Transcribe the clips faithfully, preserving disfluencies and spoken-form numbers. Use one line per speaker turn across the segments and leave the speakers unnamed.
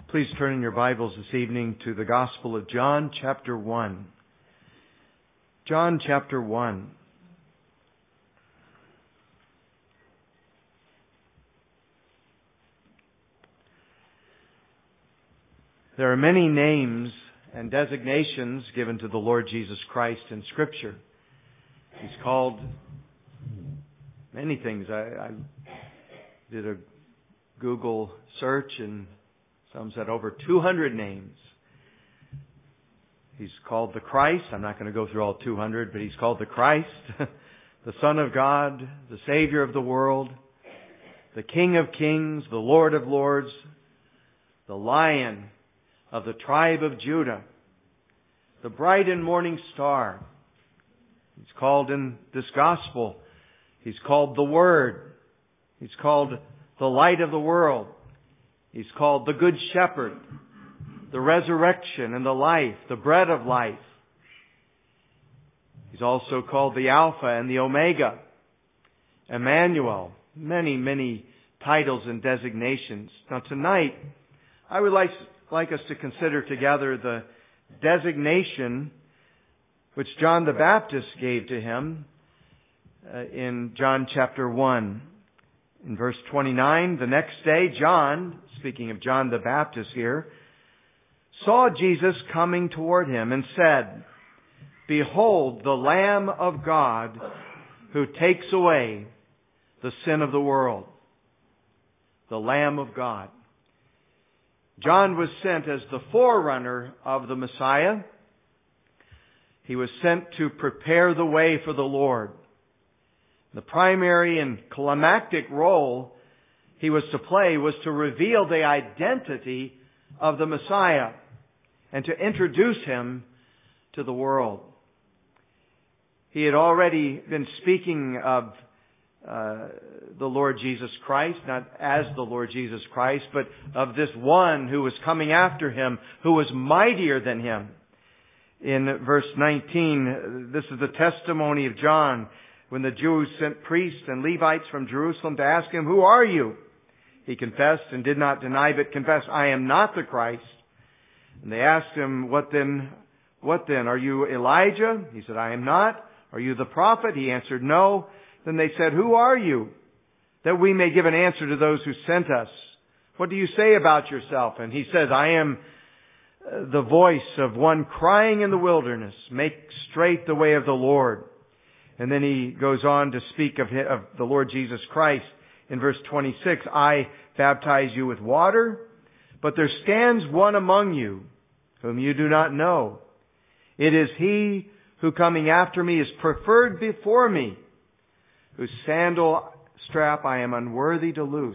Please turn in your Bibles this evening to the Gospel of John, chapter one. John, chapter one. There are many names and designations given to the Lord Jesus Christ in Scripture. He's called many things. I, I did a Google search and some said over two hundred names. He's called the Christ. I'm not going to go through all two hundred, but He's called the Christ, the Son of God, the Savior of the world, the King of Kings, the Lord of Lords, the Lion of the tribe of Judah, the bright and morning star. He's called in this gospel, He's called the Word. He's called the light of the world. He's called the Good Shepherd, the resurrection and the life, the bread of life. He's also called the Alpha and the Omega, Emmanuel. Many, many titles and designations. Now tonight, I would like, like us to consider together the designation which John the Baptist gave to Him uh, in John chapter one. In verse twenty-nine, the next day, John, speaking of John the Baptist here, saw Jesus coming toward him and said, "Behold, the Lamb of God who takes away the sin of the world." The Lamb of God. John was sent as the forerunner of the Messiah. He was sent to prepare the way for the Lord. The primary and climactic role he was to play was to reveal the identity of the Messiah and to introduce Him to the world. He had already been speaking of uh, the Lord Jesus Christ, not as the Lord Jesus Christ, but of this one who was coming after Him, who was mightier than Him. In verse nineteen, this is the testimony of John when the Jews sent priests and Levites from Jerusalem to ask Him, "Who are you?" He confessed and did not deny, but confessed, "I am not the Christ." And they asked Him, "What then? What then? Are you Elijah?" He said, "I am not." "Are you the prophet?" He answered, "No." Then they said, "Who are you? That we may give an answer to those who sent us. What do you say about yourself?" And He says, "I am the voice of one crying in the wilderness, make straight the way of the Lord." And then He goes on to speak of, him, of the Lord Jesus Christ in verse twenty-six. "I baptize you with water, but there stands one among you whom you do not know. It is He who coming after me is preferred before me, whose sandal strap I am unworthy to loose."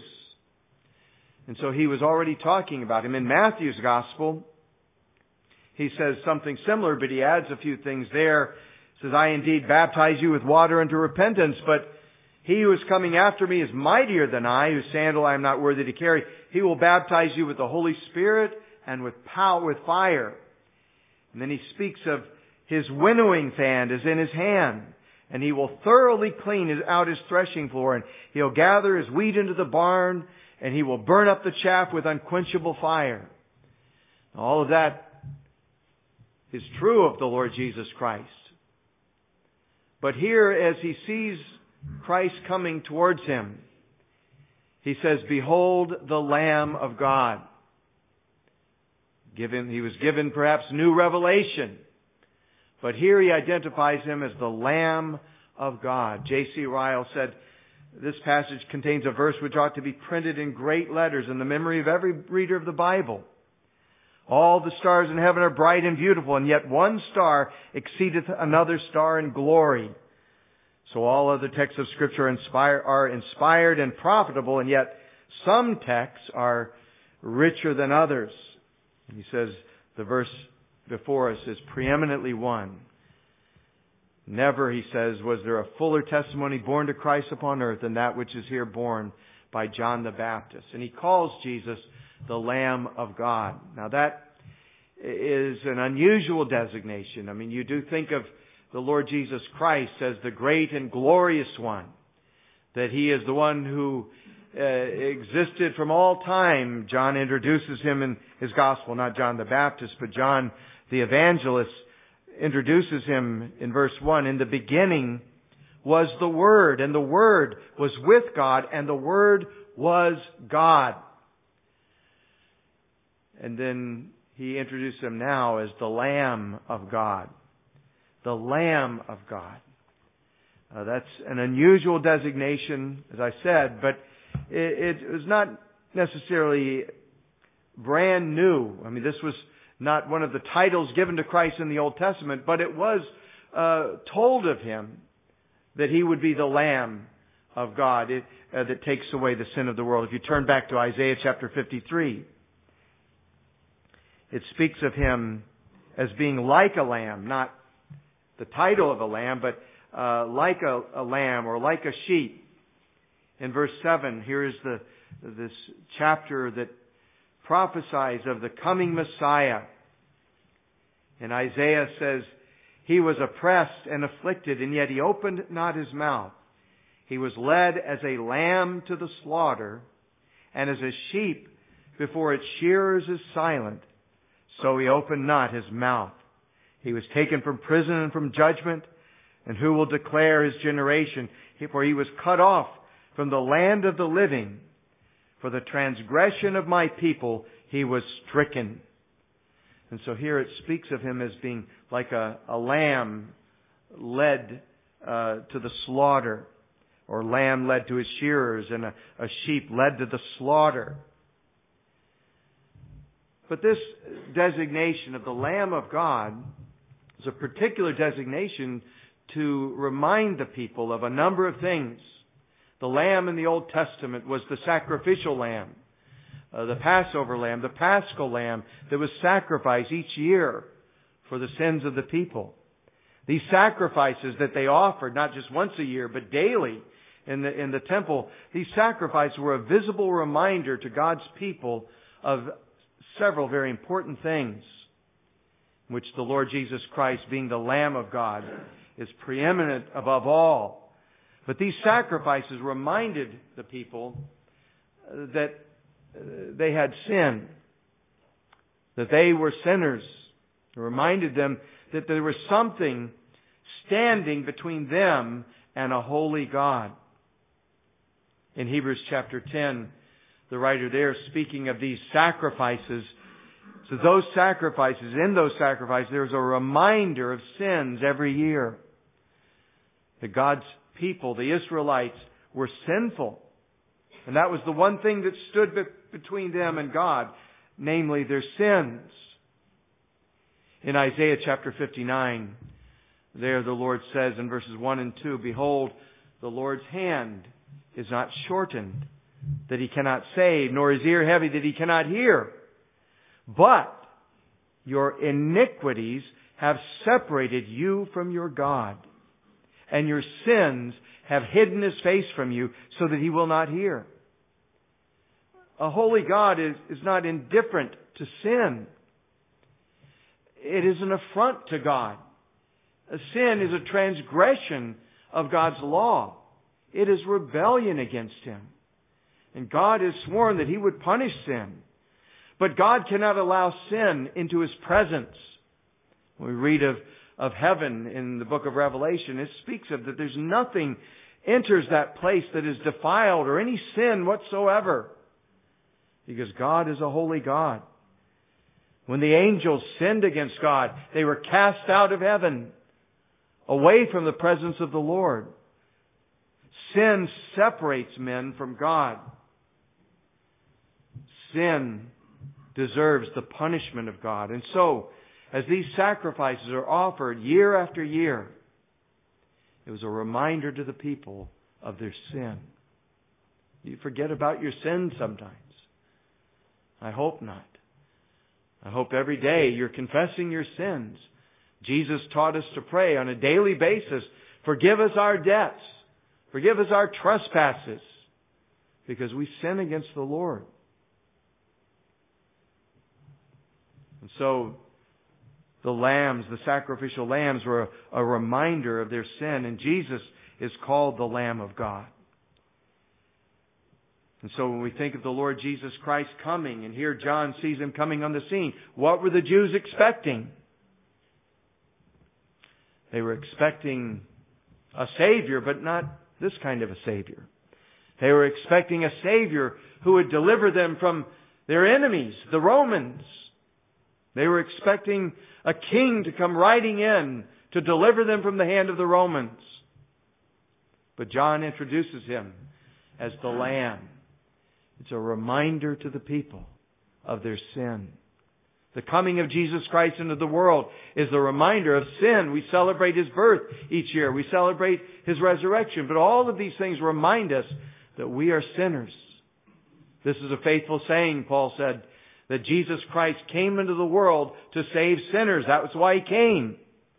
And so He was already talking about Him. In Matthew's Gospel, He says something similar, but He adds a few things there. He says, "I indeed baptize you with water unto repentance, but He who is coming after me is mightier than I, whose sandal I am not worthy to carry. He will baptize you with the Holy Spirit and with power, with fire." And then He speaks of His winnowing fan is in His hand, and He will thoroughly clean his, out His threshing floor, and He'll gather His wheat into the barn, and He will burn up the chaff with unquenchable fire. All of that is true of the Lord Jesus Christ. But here, as He sees Christ coming towards him, He says, "Behold the Lamb of God." Given, he was given perhaps new revelation, but here He identifies Him as the Lamb of God. J C Ryle said, this passage contains a verse which ought to be printed in great letters in the memory of every reader of the Bible. "All the stars in heaven are bright and beautiful, and yet one star exceedeth another star in glory. So all other texts of Scripture inspire, are inspired and profitable, and yet some texts are richer than others." And he says the verse before us is preeminently one. "Never," he says, "was there a fuller testimony borne to Christ upon earth than that which is here borne by John the Baptist." And he calls Jesus the Lamb of God. Now that is an unusual designation. I mean, you do think of the Lord Jesus Christ as the great and glorious one, that He is the one who uh, existed from all time. John introduces him in his gospel, not John the Baptist, but John the evangelist introduces him in verse one. In the beginning was the Word, and the Word was with God, and the Word was God. And then he introduced him now as the Lamb of God. The Lamb of God. Uh, that's an unusual designation, as I said, but it, it was not necessarily brand new. I mean, this was not one of the titles given to Christ in the Old Testament, but it was uh, told of Him that He would be the Lamb of God it, uh, that takes away the sin of the world. If you turn back to Isaiah chapter fifty-three, it speaks of Him as being like a lamb, not the title of a lamb, but uh, like a, a lamb or like a sheep. In verse seven, here is the this chapter that prophesies of the coming Messiah. And Isaiah says, He was oppressed and afflicted, and yet He opened not His mouth. He was led as a lamb to the slaughter, and as a sheep before its shearers is silent, so He opened not His mouth. He was taken from prison and from judgment, and who will declare His generation? For He was cut off from the land of the living. For the transgression of my people He was stricken. And so here it speaks of Him as being like a, a lamb led uh, to the slaughter, or lamb led to his shearers, and a, a sheep led to the slaughter. But this designation of the Lamb of God is a particular designation to remind the people of a number of things. The lamb in the Old Testament was the sacrificial lamb, uh, the Passover lamb, the Paschal lamb that was sacrificed each year for the sins of the people. These sacrifices that they offered, not just once a year, but daily in the, in the temple, these sacrifices were a visible reminder to God's people of several very important things, which the Lord Jesus Christ, being the Lamb of God, is preeminent above all. But these sacrifices reminded the people that they had sin, that they were sinners. It reminded them that there was something standing between them and a holy God. In Hebrews chapter ten, the writer there, speaking of these sacrifices, so those sacrifices, in those sacrifices, there's a reminder of sins every year. That God's people, the Israelites, were sinful. And that was the one thing that stood be- between them and God, namely their sins. In Isaiah chapter fifty-nine, there the Lord says in verses one and two, Behold, the Lord's hand is not shortened, that He cannot save, nor His ear heavy, that He cannot hear. But your iniquities have separated you from your God, and your sins have hidden His face from you, so that He will not hear. A holy God is, is not indifferent to sin. It is an affront to God. A sin is a transgression of God's law. It is rebellion against Him. And God has sworn that He would punish sin. But God cannot allow sin into His presence. When we read of, of heaven in the book of Revelation, it speaks of that there's nothing enters that place that is defiled or any sin whatsoever. Because God is a holy God. When the angels sinned against God, they were cast out of heaven, away from the presence of the Lord. Sin separates men from God. Sin deserves the punishment of God. And so, as these sacrifices are offered year after year, it was a reminder to the people of their sin. You forget about your sin sometimes. I hope not. I hope every day you're confessing your sins. Jesus taught us to pray on a daily basis, forgive us our debts, forgive us our trespasses, because we sin against the Lord. And so, the lambs, the sacrificial lambs, were a, a reminder of their sin, and Jesus is called the Lamb of God. And so when we think of the Lord Jesus Christ coming, and here John sees Him coming on the scene, what were the Jews expecting? They were expecting a Savior, but not this kind of a Savior. They were expecting a Savior who would deliver them from their enemies, the Romans. They were expecting a king to come riding in to deliver them from the hand of the Romans. But John introduces Him as the Lamb. It's a reminder to the people of their sin. The coming of Jesus Christ into the world is a reminder of sin. We celebrate His birth each year. We celebrate His resurrection. But all of these things remind us that we are sinners. This is a faithful saying, Paul said, that Jesus Christ came into the world to save sinners. That was why He came.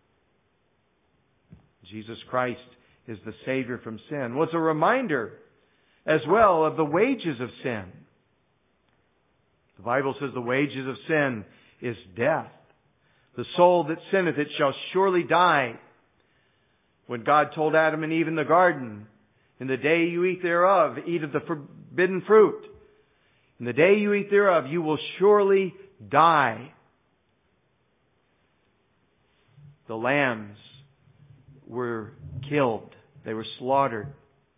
Jesus Christ is the Savior from sin. Well, it's a reminder as well of the wages of sin. The Bible says the wages of sin is death. The soul that sinneth, it shall surely die. When God told Adam and Eve in the garden, in the day you eat thereof, eat of the forbidden fruit. In the day you eat thereof, you will surely die. The lambs were killed. They were slaughtered.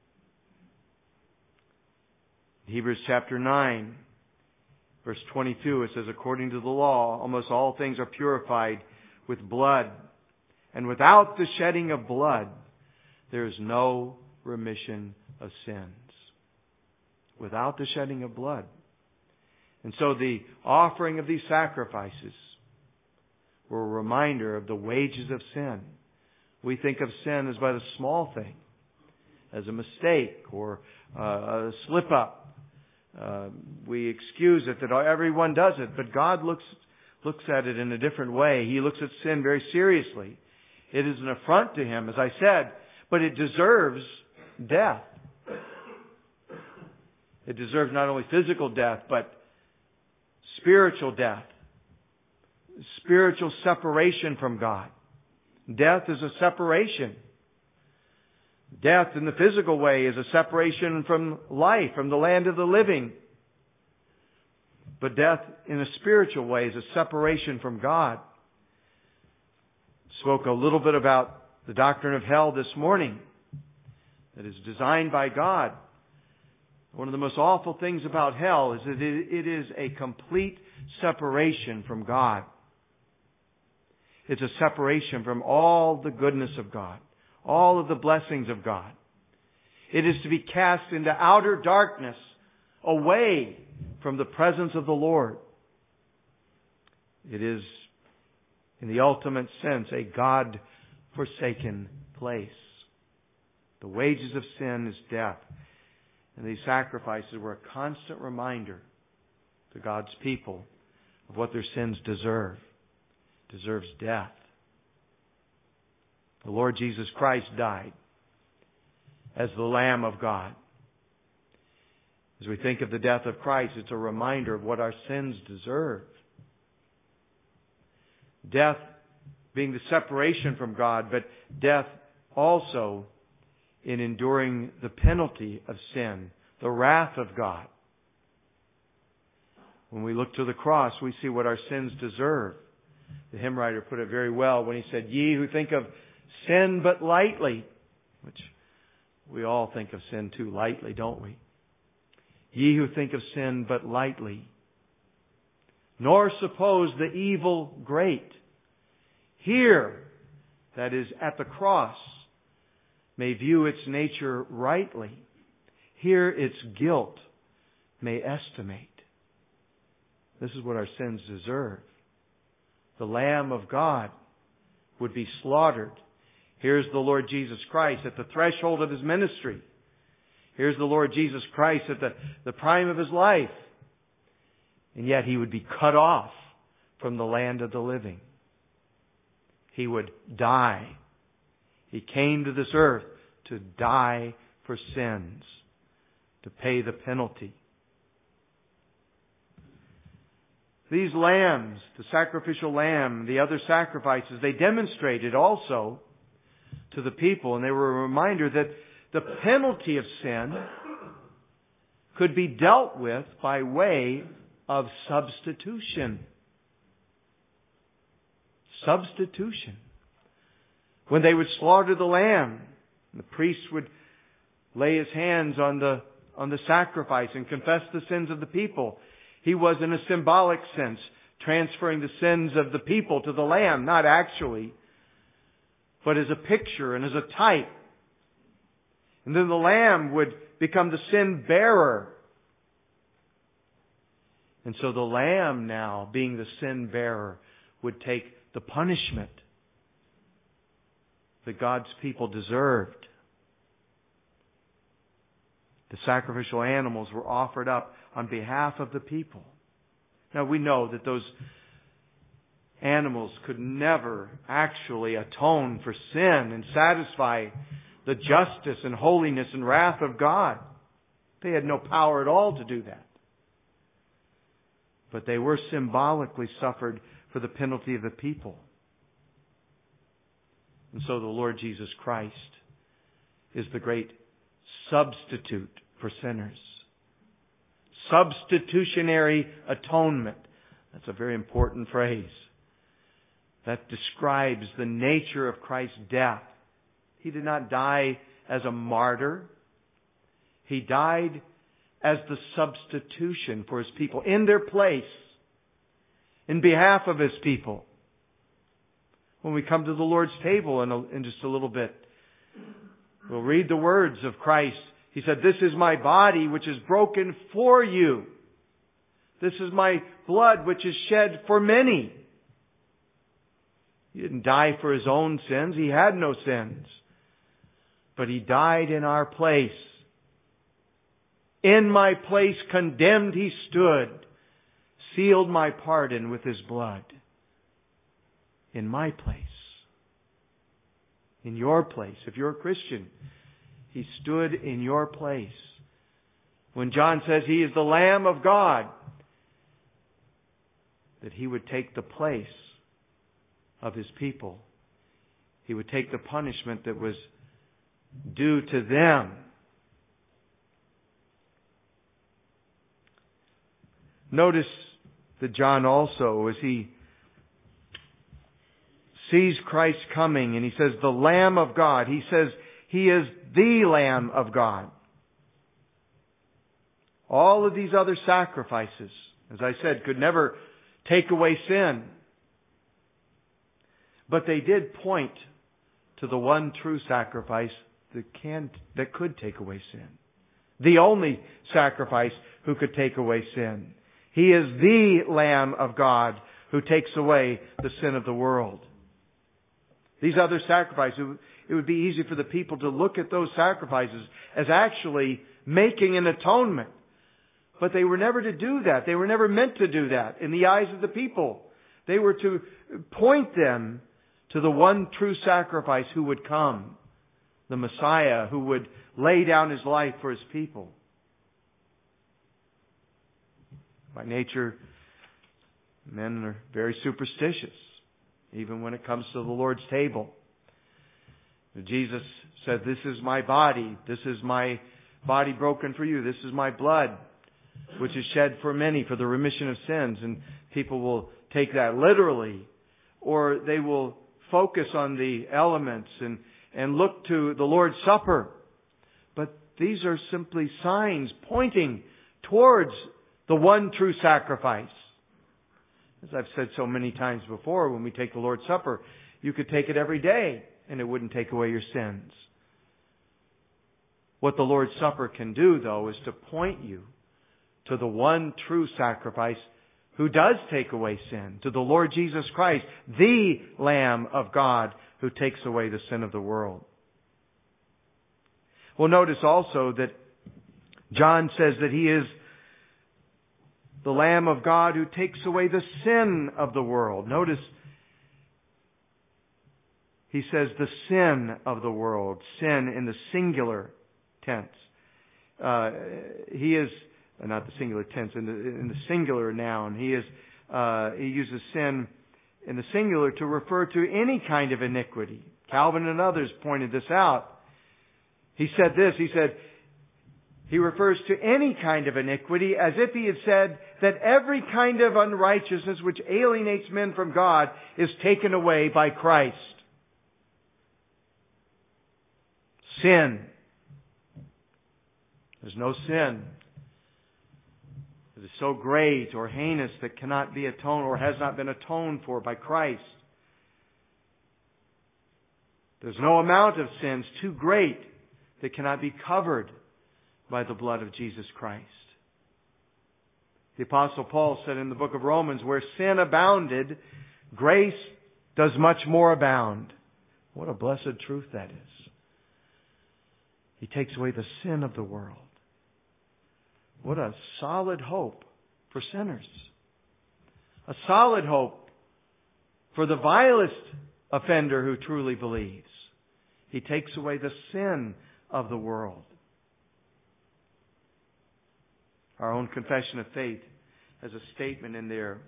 Hebrews chapter nine, verse twenty-two, it says, according to the law, almost all things are purified with blood. And without the shedding of blood, there is no remission of sins. Without the shedding of blood. And so the offering of these sacrifices were a reminder of the wages of sin. We think of sin as by the small thing, as a mistake or uh, a slip up. Uh, we excuse it that everyone does it, but God looks looks at it in a different way. He looks at sin very seriously. It is an affront to Him, as I said, but it deserves death. It deserves not only physical death, but spiritual death. Spiritual separation from God. Death is a separation. Death in the physical way is a separation from life, from the land of the living. But death in a spiritual way is a separation from God. Spoke a little bit about the doctrine of hell this morning. That is designed by God. One of the most awful things about hell is that it is a complete separation from God. It's a separation from all the goodness of God, all of the blessings of God. It is to be cast into outer darkness, away from the presence of the Lord. It is, in the ultimate sense, a God-forsaken place. The wages of sin is death. And these sacrifices were a constant reminder to God's people of what their sins deserve. It deserves death. The Lord Jesus Christ died as the Lamb of God. As we think of the death of Christ, it's a reminder of what our sins deserve. Death being the separation from God, but death also in enduring the penalty of sin, the wrath of God. When we look to the cross, we see what our sins deserve. The hymn writer put it very well when he said, ye who think of sin but lightly, which we all think of sin too lightly, don't we? Ye who think of sin but lightly, nor suppose the evil great, here, that is at the cross, may view its nature rightly. Here its guilt may estimate. This is what our sins deserve. The Lamb of God would be slaughtered. Here's the Lord Jesus Christ at the threshold of His ministry. Here's the Lord Jesus Christ at the, the prime of His life. And yet He would be cut off from the land of the living. He would die. He came to this earth to die for sins, to pay the penalty. These lambs, the sacrificial lamb, the other sacrifices, they demonstrated also to the people, and they were a reminder that the penalty of sin could be dealt with by way of substitution. Substitution. When they would slaughter the lamb, the priest would lay his hands on the on the sacrifice and confess the sins of the people. He was, in a symbolic sense, transferring the sins of the people to the lamb, not actually, but as a picture and as a type. And then the lamb would become the sin bearer. And so the lamb now, being the sin bearer, would take the punishment that God's people deserved. The sacrificial animals were offered up on behalf of the people. Now we know that those animals could never actually atone for sin and satisfy the justice and holiness and wrath of God. They had no power at all to do that. But they were symbolically suffered for the penalty of the people. And so the Lord Jesus Christ is the great substitute for sinners. Substitutionary atonement. That's a very important phrase. That describes the nature of Christ's death. He did not die as a martyr. He died as the substitution for His people, in their place, in behalf of His people. When we come to the Lord's table in, a, in just a little bit, we'll read the words of Christ. He said, "This is my body which is broken for you. This is my blood which is shed for many." He didn't die for His own sins. He had no sins. But He died in our place. In my place condemned He stood, sealed my pardon with His blood. In my place. In your place. If you're a Christian, He stood in your place. When John says He is the Lamb of God, that He would take the place of His people. He would take the punishment that was due to them. Notice that John also, as he sees Christ coming and he says, the Lamb of God, he says, He is the Lamb of God. All of these other sacrifices, as I said, could never take away sin. But they did point to the one true sacrifice that can, that could take away sin. The only sacrifice who could take away sin. He is the Lamb of God who takes away the sin of the world. These other sacrifices, it would be easy for the people to look at those sacrifices as actually making an atonement. But they were never to do that. They were never meant to do that in the eyes of the people. They were to point them to the one true sacrifice who would come. The Messiah who would lay down His life for His people. By nature, men are very superstitious, even when it comes to the Lord's table. Jesus said, "This is my body. This is my body broken for you. This is my blood, which is shed for many for the remission of sins." And people will take that literally, or they will focus on the elements and, and look to the Lord's Supper. But these are simply signs pointing towards the one true sacrifice. As I've said so many times before, when we take the Lord's Supper, you could take it every day and it wouldn't take away your sins. What the Lord's Supper can do, though, is to point you to the one true sacrifice who does take away sin, to the Lord Jesus Christ, the Lamb of God who takes away the sin of the world. Well, notice also that John says that He is the Lamb of God who takes away the sin of the world. Notice he says the sin of the world. Sin in the singular tense. Uh, he is, not the singular tense, in the, in the singular noun. He is, uh, he uses sin in the singular to refer to any kind of iniquity. Calvin and others pointed this out. He said this, he said, He refers to any kind of iniquity as if he had said that every kind of unrighteousness which alienates men from God is taken away by Christ. Sin. There's no sin that is so great or heinous that cannot be atoned or has not been atoned for by Christ. There's no amount of sins too great that cannot be covered by the blood of Jesus Christ. The Apostle Paul said in the book of Romans, where sin abounded, grace does much more abound. What a blessed truth that is. He takes away the sin of the world. What a solid hope for sinners. A solid hope for the vilest offender who truly believes. He takes away the sin of the world. Our own Confession of Faith has a statement in there,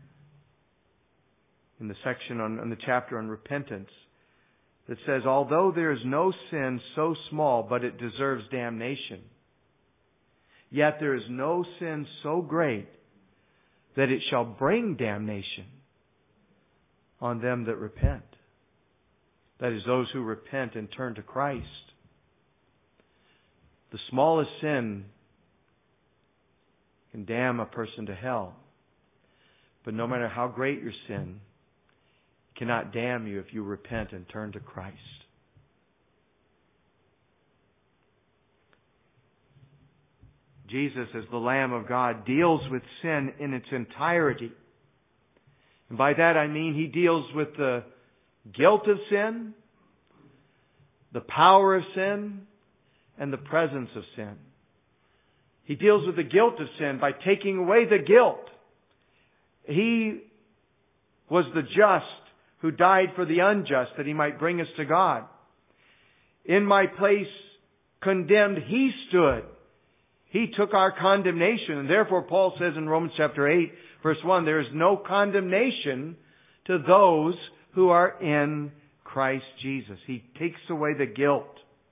in the section on, on the chapter on repentance, that says, although there is no sin so small but it deserves damnation, yet there is no sin so great that it shall bring damnation on them that repent. That is, those who repent and turn to Christ. The smallest sin can damn a person to hell. But no matter how great your sin, it cannot damn you if you repent and turn to Christ. Jesus, as the Lamb of God, deals with sin in its entirety. And by that I mean He deals with the guilt of sin, the power of sin, and the presence of sin. He deals with the guilt of sin by taking away the guilt. He was the just who died for the unjust that He might bring us to God. In my place condemned He stood. He took our condemnation. And therefore Paul says in Romans chapter eight, verse one, there is no condemnation to those who are in Christ Jesus. He takes away the guilt.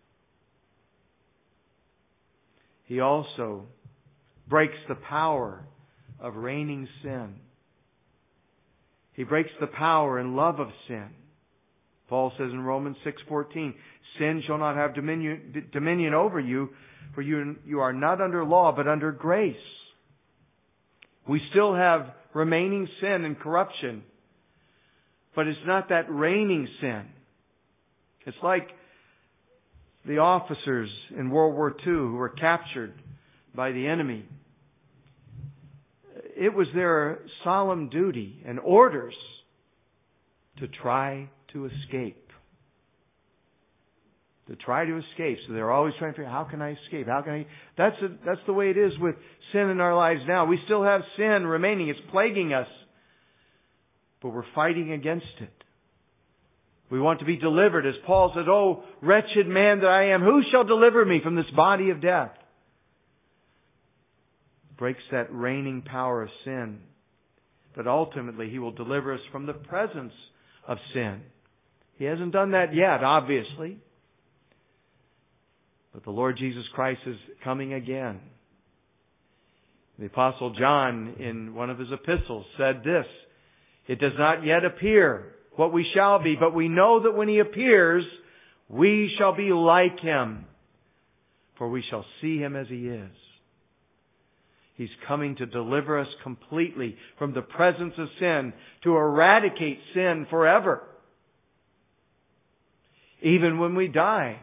He also breaks the power of reigning sin. He breaks the power and love of sin. Paul says in Romans six fourteen, sin shall not have dominion, dominion over you, for you, you are not under law, but under grace. We still have remaining sin and corruption, but it's not that reigning sin. It's like the officers in World War Two who were captured by the enemy. It was their solemn duty and orders to try to escape. To try to escape. So they're always trying to figure out, how can I escape? How can I? That's a, that's the way it is with sin in our lives now. We still have sin remaining. It's plaguing us. But we're fighting against it. We want to be delivered. As Paul says, oh, wretched man that I am, who shall deliver me from this body of death? Breaks that reigning power of sin. But ultimately, He will deliver us from the presence of sin. He hasn't done that yet, obviously. But the Lord Jesus Christ is coming again. The Apostle John, in one of his epistles, said this, it does not yet appear what we shall be, but we know that when He appears, we shall be like Him, for we shall see Him as He is. He's coming to deliver us completely from the presence of sin, to eradicate sin forever. Even when we die.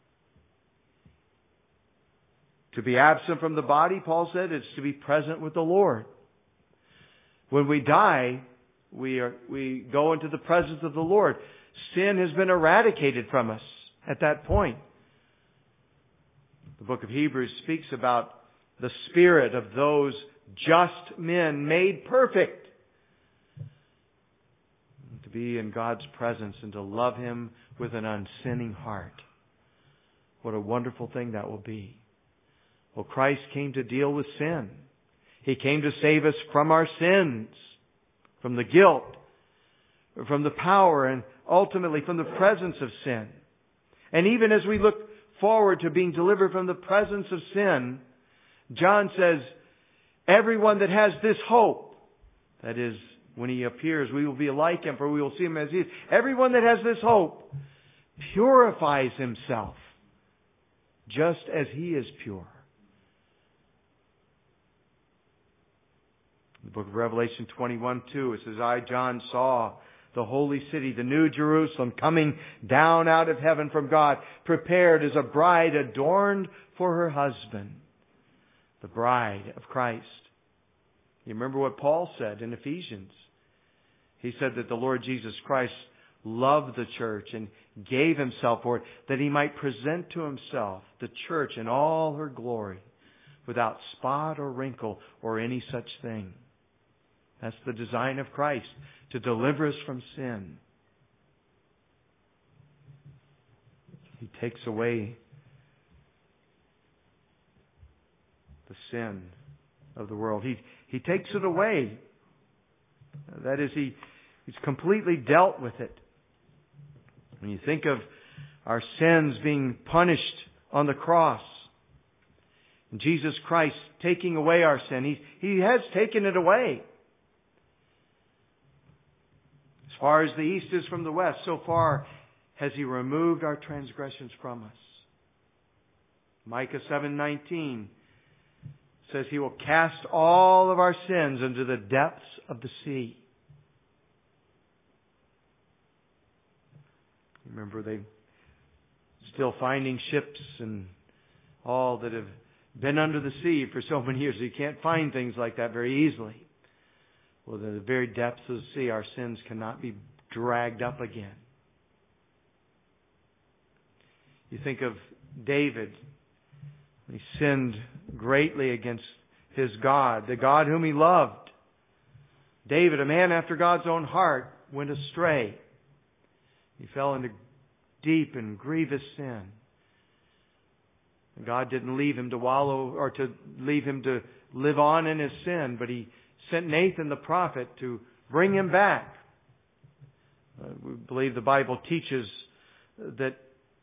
To be absent from the body, Paul said, is to be present with the Lord. When we die, we are, we go into the presence of the Lord. Sin has been eradicated from us at that point. The book of Hebrews speaks about the spirit of those just men made perfect. To be in God's presence and to love Him with an unsinning heart. What a wonderful thing that will be. Well, Christ came to deal with sin. He came to save us from our sins, from the guilt, from the power, and ultimately from the presence of sin. And even as we look forward to being delivered from the presence of sin, John says, everyone that has this hope, that is, when He appears, we will be like Him, for we will see Him as He is. Everyone that has this hope purifies himself, just as He is pure. In the book of Revelation twenty-one two, it says, I, John, saw the holy city, the new Jerusalem, coming down out of heaven from God, prepared as a bride adorned for her husband. The bride of Christ. You remember what Paul said in Ephesians? He said that the Lord Jesus Christ loved the church and gave Himself for it, that He might present to Himself the church in all her glory, without spot or wrinkle or any such thing. That's the design of Christ, to deliver us from sin. He takes away the sin of the world. He He takes it away. That is, He He's completely dealt with it. When you think of our sins being punished on the cross, and Jesus Christ taking away our sin, He He has taken it away. As far as the east is from the west, so far has He removed our transgressions from us. Micah seven nineteen says He will cast all of our sins into the depths of the sea. Remember, they still finding ships and all that have been under the sea for so many years. You can't find things like that very easily. Well, in the very depths of the sea, our sins cannot be dragged up again. You think of David. He sinned greatly against his God, the God whom he loved. David, a man after God's own heart, went astray. He fell into deep and grievous sin. And God didn't leave him to wallow or to leave him to live on in his sin, but He sent Nathan the prophet to bring him back. Uh, we believe the Bible teaches that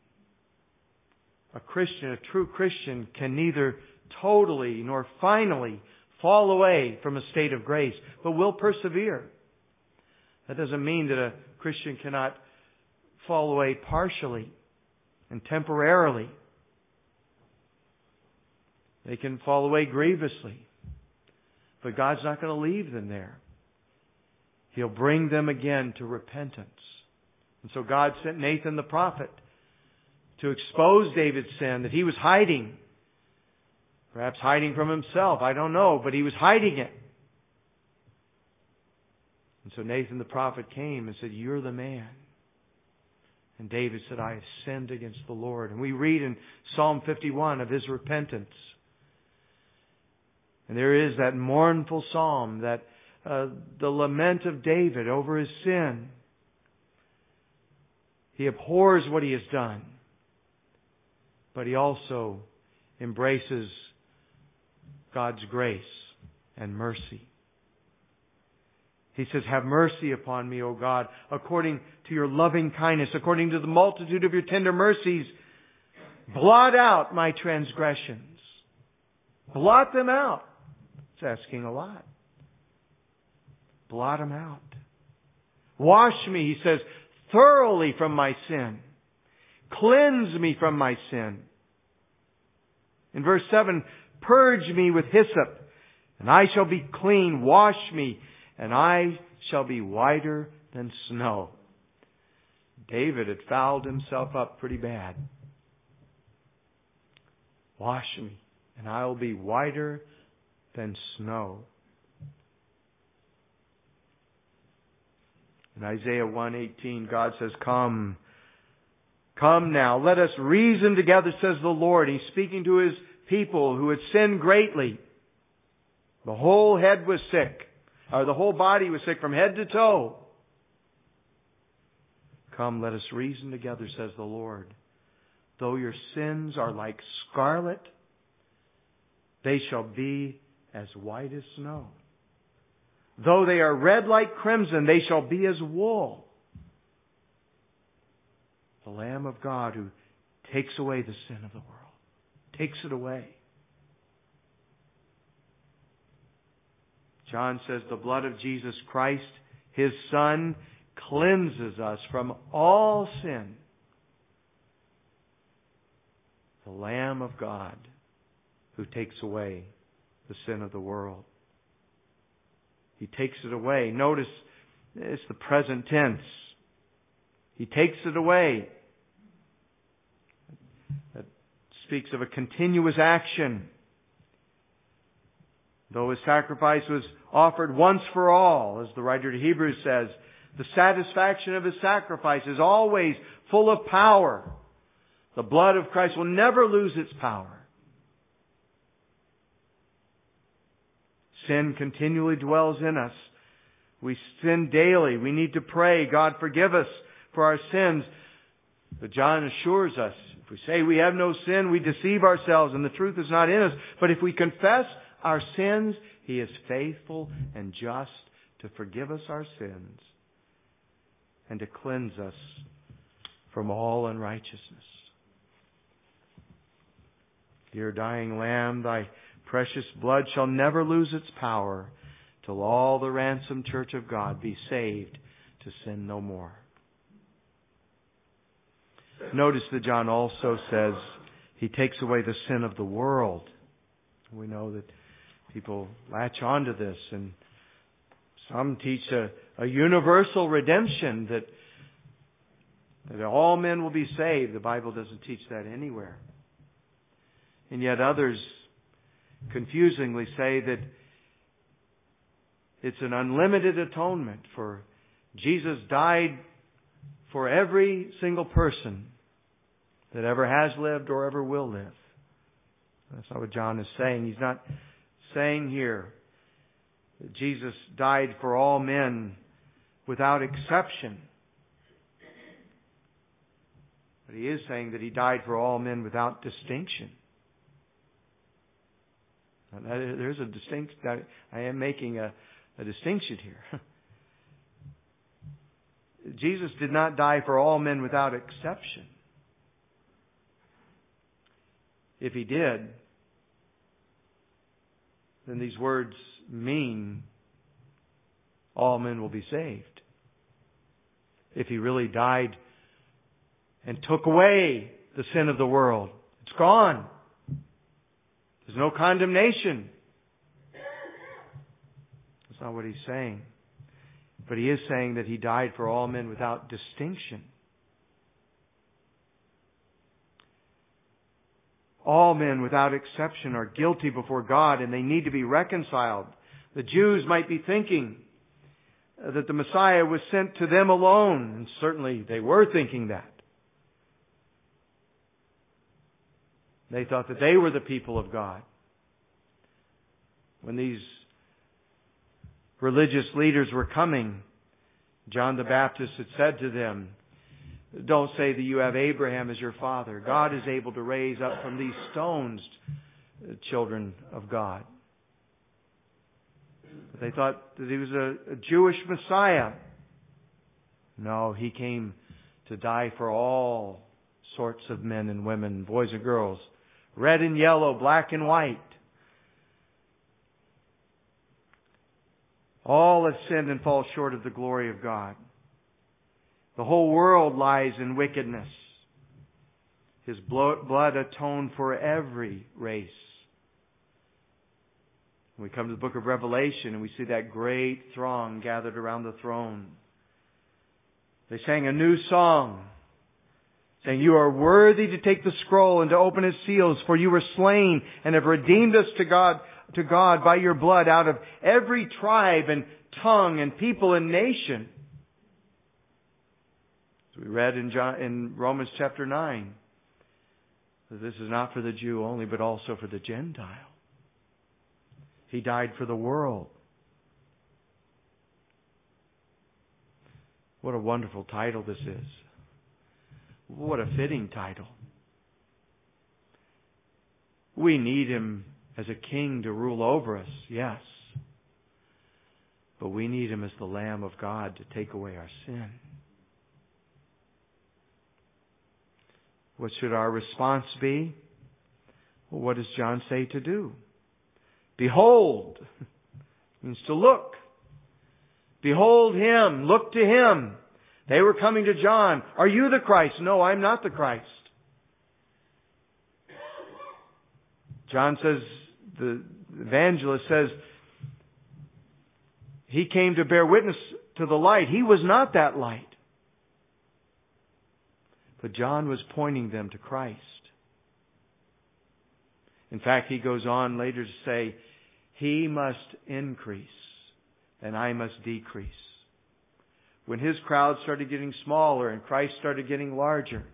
a Christian, a true Christian, can neither totally nor finally fall away from a state of grace, but will persevere. That doesn't mean that a Christian cannot fall away partially and temporarily. They can fall away grievously. But God's not going to leave them there. He'll bring them again to repentance. And so God sent Nathan the prophet to expose David's sin that he was hiding. Perhaps hiding from himself. I don't know. But he was hiding it. And so Nathan the prophet came and said, "You're the man." And David said, "I have sinned against the Lord." And we read in Psalm fifty-one of his repentance. And there is that mournful psalm, that uh, the lament of David over his sin. He abhors what he has done. But he also embraces God's grace and mercy. He says, "Have mercy upon me, O God, according to your loving kindness, according to the multitude of your tender mercies. Blot out my transgressions." Blot them out. It's asking a lot. Blot them out. "Wash me," he says, "thoroughly from my sin. Cleanse me from my sin." In verse seven, "Purge me with hyssop, and I shall be clean. Wash me, and I shall be whiter than snow." David had fouled himself up pretty bad. "Wash me, and I will be whiter than snow." In Isaiah one eighteen, God says, "Come, come now, let us reason together, says the Lord." He's speaking to His people who had sinned greatly. The whole head was sick, or the whole body was sick from head to toe. "Come, let us reason together, says the Lord. Though your sins are like scarlet, they shall be as white as snow. Though they are red like crimson, they shall be as wool." The Lamb of God who takes away the sin of the world. Takes it away. John says the blood of Jesus Christ, His Son, cleanses us from all sin. The Lamb of God who takes away the sin of the world. He takes it away. Notice it's the present tense. He takes it away. That speaks of a continuous action. Though His sacrifice was offered once for all, as the writer to Hebrews says, the satisfaction of His sacrifice is always full of power. The blood of Christ will never lose its power. Sin continually dwells in us. We sin daily. We need to pray, God, forgive us for our sins. But John assures us, if we say we have no sin, we deceive ourselves and the truth is not in us. But if we confess our sins, He is faithful and just to forgive us our sins and to cleanse us from all unrighteousness. Dear dying Lamb, Thy precious blood shall never lose its power till all the ransomed church of God be saved to sin no more. Notice that John also says He takes away the sin of the world. We know that people latch onto this, and some teach a, a universal redemption, that, that all men will be saved. The Bible doesn't teach that anywhere. And yet others confusingly say that it's an unlimited atonement, for Jesus died for every single person that ever has lived or ever will live. That's not what John is saying. He's not saying here that Jesus died for all men without exception. But He is saying that He died for all men without distinction. Now, there's a distinct. I am making a, a distinction here. Jesus did not die for all men without exception. If He did, then these words mean all men will be saved. If He really died and took away the sin of the world, it's gone. There's no condemnation. That's not what He's saying. But He is saying that He died for all men without distinction. All men without exception are guilty before God, and they need to be reconciled. The Jews might be thinking that the Messiah was sent to them alone, and certainly they were thinking that. They thought that they were the people of God. When these religious leaders were coming, John the Baptist had said to them, don't say that you have Abraham as your father. God is able to raise up from these stones children of God. But they thought that He was a, a Jewish Messiah. No, He came to die for all sorts of men and women, boys and girls, red and yellow, black and white. All have sinned and fall short of the glory of God. The whole world lies in wickedness. His blood atoned for every race. We come to the book of Revelation and we see that great throng gathered around the throne. They sang a new song, saying, you are worthy to take the scroll and to open its seals, for you were slain and have redeemed us to God, to God by your blood out of every tribe and tongue and people and nation. As we read in, John, in Romans chapter nine, that this is not for the Jew only, but also for the Gentile. He died for the world. What a wonderful title this is. What a fitting title. We need Him as a king to rule over us, yes. But we need Him as the Lamb of God to take away our sin. What should our response be? Well, what does John say to do? Behold, It means to look. Behold Him. Look to Him. They were coming to John. Are you the Christ? No, I'm not the Christ. John says, the evangelist says, He came to bear witness to the light. He was not that light. But John was pointing them to Christ. In fact, he goes on later to say, He must increase and I must decrease. When His crowd started getting smaller and Christ started getting larger,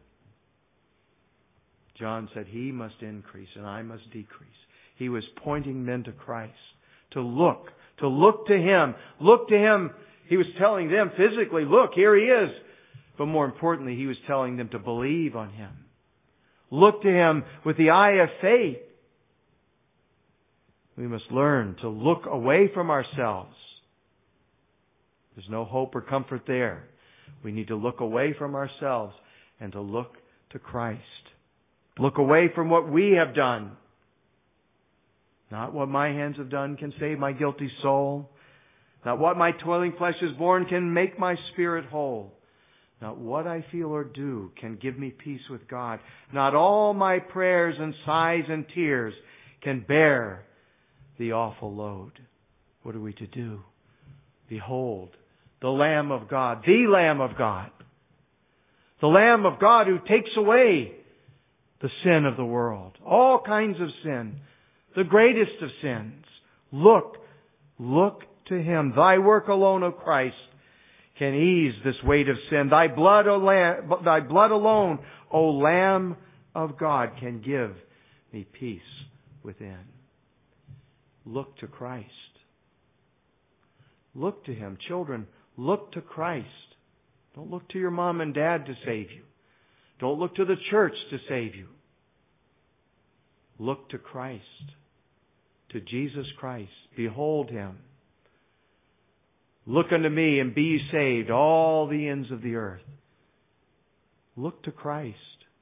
John said, He must increase and I must decrease. He was pointing men to Christ, to look, to look to Him. Look to Him. He was telling them physically, look, here He is. But more importantly, He was telling them to believe on Him. Look to Him with the eye of faith. We must learn to look away from ourselves. There's no hope or comfort there. We need to look away from ourselves and to look to Christ. Look away from what we have done. Not what my hands have done can save my guilty soul. Not what my toiling flesh has borne can make my spirit whole. Not what I feel or do can give me peace with God. Not all my prayers and sighs and tears can bear the awful load. What are we to do? Behold, the Lamb of God, the Lamb of God. The Lamb of God who takes away the sin of the world. All kinds of sin. The greatest of sins. Look, look to Him. Thy work alone, O Christ, can ease this weight of sin. Thy blood, O Lamb, Thy blood alone, O Lamb of God, can give me peace within. Look to Christ. Look to Him. Children, look to Christ. Don't look to your mom and dad to save you. Don't look to the church to save you. Look to Christ. To Jesus Christ. Behold Him. Look unto me and be ye saved, all the ends of the earth. Look to Christ.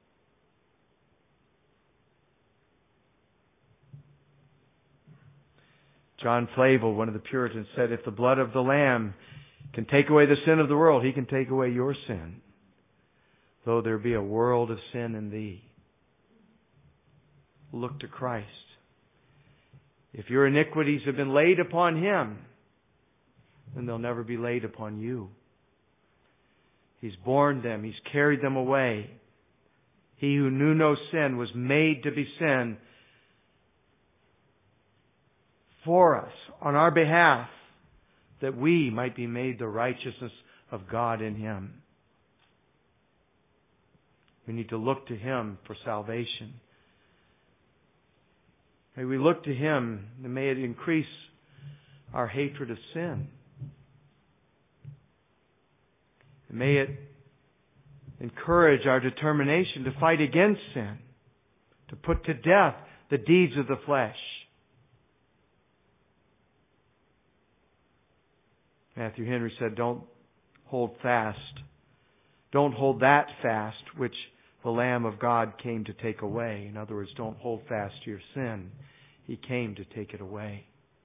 John Flavel, one of the Puritans, said, if the blood of the Lamb can take away the sin of the world, He can take away your sin, though there be a world of sin in thee. Look to Christ. If your iniquities have been laid upon Him, then they'll never be laid upon you. He's borne them. He's carried them away. He who knew no sin was made to be sin for us, on our behalf, that we might be made the righteousness of God in Him. We need to look to Him for salvation. May we look to Him, and may it increase our hatred of sin. And may it encourage our determination to fight against sin, to put to death the deeds of the flesh. Matthew Henry said, don't hold fast. Don't hold that fast which the Lamb of God came to take away. In other words, don't hold fast to your sin. He came to take it away.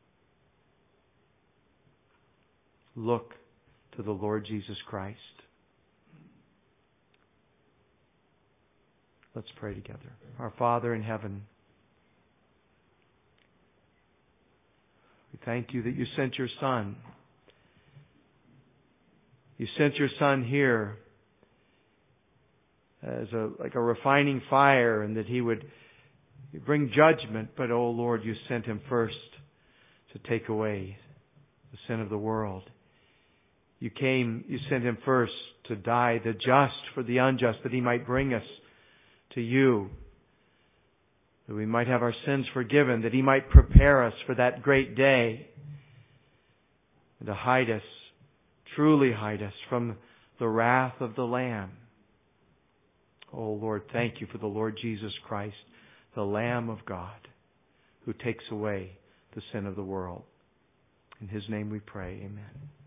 Look to the Lord Jesus Christ. Let's pray together. Our Father in heaven, we thank You that You sent Your Son. You sent Your Son here as a like a refining fire, and that He would bring judgment. But, oh Lord, You sent Him first to take away the sin of the world. You came, You sent Him first to die the just for the unjust, that He might bring us to You, that we might have our sins forgiven, that He might prepare us for that great day, and to hide us, truly hide us from the wrath of the Lamb. Oh Lord, thank You for the Lord Jesus Christ, the Lamb of God, who takes away the sin of the world. In His name we pray. Amen.